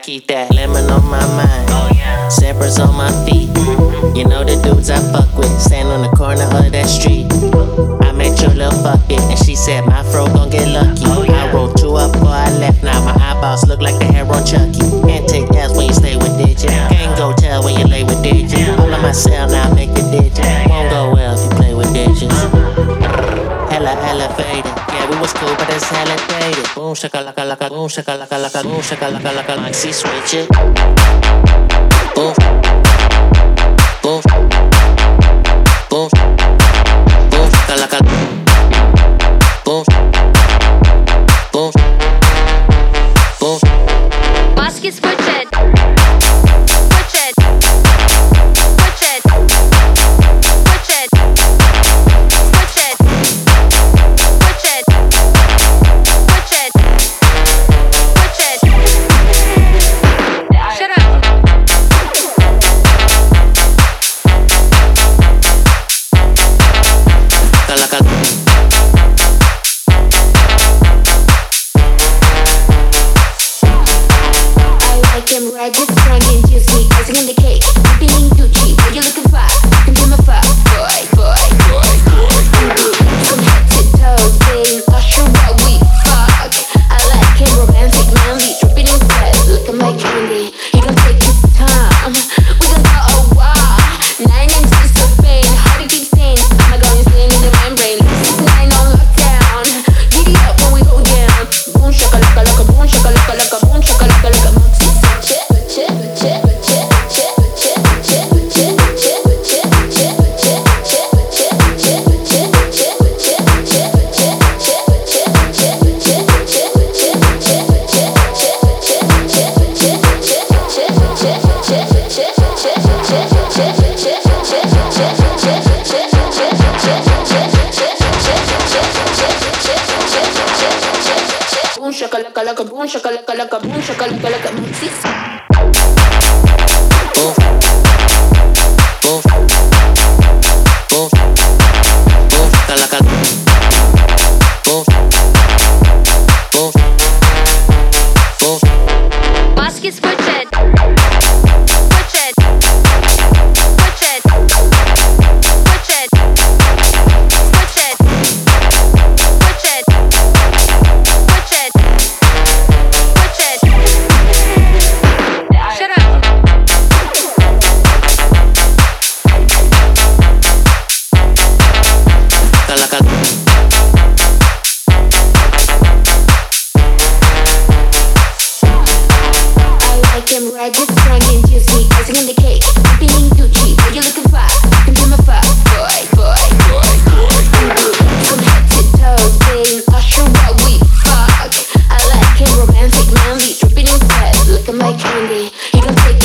keep that lemon on my mind, Zappers on my feet. You know the dudes I fuck with, stand on the corner of that street. I met your little fucking, and she said my fro gon' get lucky. I rolled two up before I left, now my eyeballs look like the hair on Chucky. Can't take L's when you stay with digits, can't go tell when you lay with digits. All of my cell now make the digits, won't go well if you play with digits. Hella elevated, yeah we was cool but it's hella dated. Boom shakalaka laka, boom shakalaka laka, boom shakalaka laka. Maxi switch it. Boom, boom, boom, boom shakalaka. Boom, boom, boom. Basket switch it. Switch it. Switch it. Switch it. Switch it. Switch it. Switch it. Switch it. Shut up. Kalaka. Like him ragged, strong and juicy, icing on the cake, feeling Gucci. Are you looking fly? You can be my fly, boy, boy, boy, boy. From head to toe, getting usher while we fuck. I like him romantic, manly, dripping in sweat, looking like candy. He gon' take his time, we gon' go a while. 9 inches so pain, hard to keep sane. I'm going insane in the membrane. 9 on lockdown, giddy up when we go down. Boom shakalaka laka, boom shakalaka laka, boom shakalaka laka. Boom shakalaka laka, boom shakalaka laka, boom shakalaka laka. Boom, boom, boom, boom shakalaka. Boom, boom, boom. Basket switch it. Switch it. Switch it. Switch it. Switch it. Switch it. Switch it. Switch it. Shut up. Kalaka. I like him ragged, strong and juicy, icing on the cake, feeling Gucci. Are you looking fly? You can be my fly, boy, boy, boy, boy. From head to toe, getting usher while we fuck. I like him romantic, manly, dripping in sweat, looking like candy. He gon' take